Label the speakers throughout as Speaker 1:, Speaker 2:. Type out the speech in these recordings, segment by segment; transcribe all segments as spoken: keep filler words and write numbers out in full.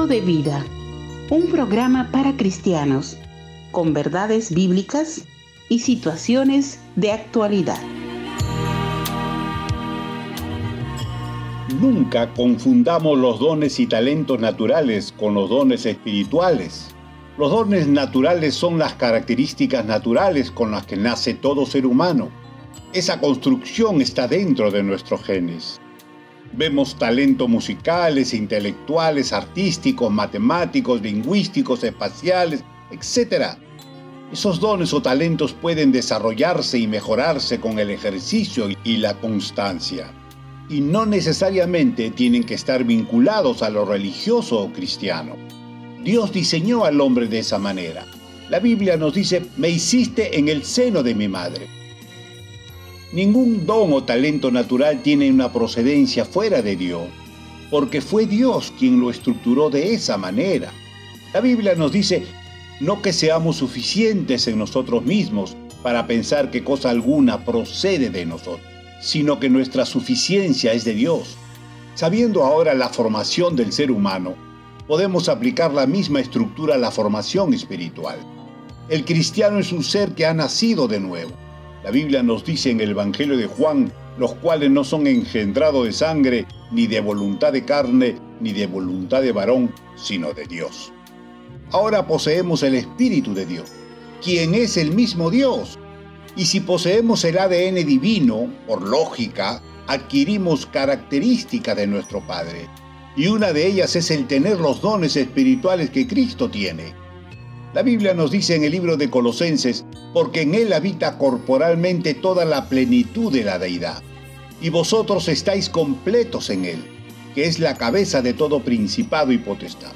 Speaker 1: Minuto de Vida, un programa para cristianos, con verdades bíblicas y situaciones de actualidad.
Speaker 2: Nunca confundamos los dones y talentos naturales con los dones espirituales. Los dones naturales son las características naturales con las que nace todo ser humano. Esa construcción está dentro de nuestros genes. Vemos talentos musicales, intelectuales, artísticos, matemáticos, lingüísticos, espaciales, etcétera. Esos dones o talentos pueden desarrollarse y mejorarse con el ejercicio y la constancia. Y no necesariamente tienen que estar vinculados a lo religioso o cristiano. Dios diseñó al hombre de esa manera. La Biblia nos dice: me hiciste en el seno de mi madre. Ningún don o talento natural tiene una procedencia fuera de Dios, porque fue Dios quien lo estructuró de esa manera. La Biblia nos dice no que seamos suficientes en nosotros mismos para pensar que cosa alguna procede de nosotros, sino que nuestra suficiencia es de Dios. Sabiendo ahora la formación del ser humano, podemos aplicar la misma estructura a la formación espiritual. El cristiano es un ser que ha nacido de nuevo. La Biblia nos dice en el Evangelio de Juan, los cuales no son engendrados de sangre, ni de voluntad de carne, ni de voluntad de varón, sino de Dios. Ahora poseemos el Espíritu de Dios, quien es el mismo Dios. Y si poseemos el A D N divino, por lógica, adquirimos características de nuestro Padre. Y una de ellas es el tener los dones espirituales que Cristo tiene. La Biblia nos dice en el libro de Colosenses, porque en Él habita corporalmente toda la plenitud de la deidad, y vosotros estáis completos en Él, que es la cabeza de todo principado y potestad.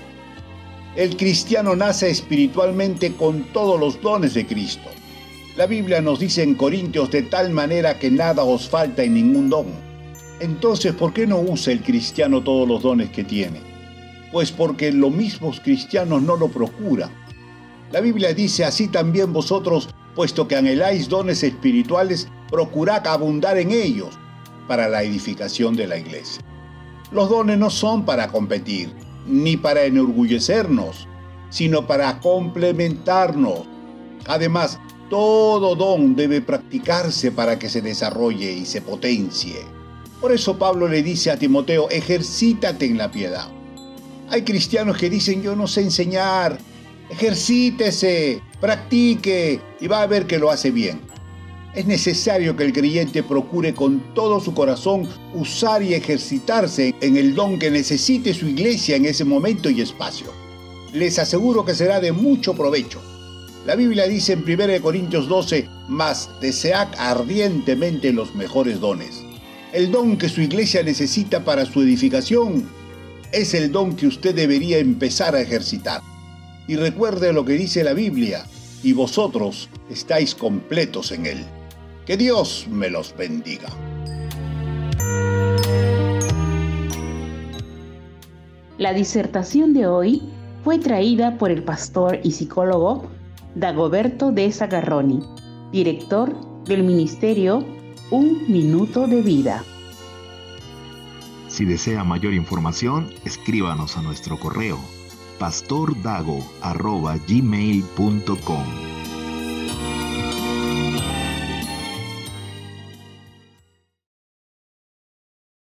Speaker 2: El cristiano nace espiritualmente con todos los dones de Cristo. La Biblia nos dice en Corintios: de tal manera que nada os falta en ningún don. Entonces, ¿por qué no usa el cristiano todos los dones que tiene? Pues porque los mismos cristianos no lo procuran. La Biblia dice: así también vosotros, puesto que anheláis dones espirituales, procurad abundar en ellos, para la edificación de la iglesia. Los dones no son para competir, ni para enorgullecernos, sino para complementarnos. Además, todo don debe practicarse para que se desarrolle y se potencie. Por eso Pablo le dice a Timoteo: ejercítate en la piedad. Hay cristianos que dicen: yo no sé enseñar. Ejercítese, practique y va a ver que lo hace bien. Es necesario que el creyente procure con todo su corazón usar y ejercitarse en el don que necesite su iglesia en ese momento y espacio. Les aseguro que será de mucho provecho. La Biblia dice en primera Corintios doce: mas desead ardientemente los mejores dones. El don que su iglesia necesita para su edificación es el don que usted debería empezar a ejercitar. Y recuerde lo que dice la Biblia: y vosotros estáis completos en Él. Que Dios me los bendiga.
Speaker 1: La disertación de hoy fue traída por el pastor y psicólogo Dagoberto de Zagarroni, director del ministerio Un Minuto de Vida.
Speaker 3: Si desea mayor información, escríbanos a nuestro correo pastordago arroba gmail punto com.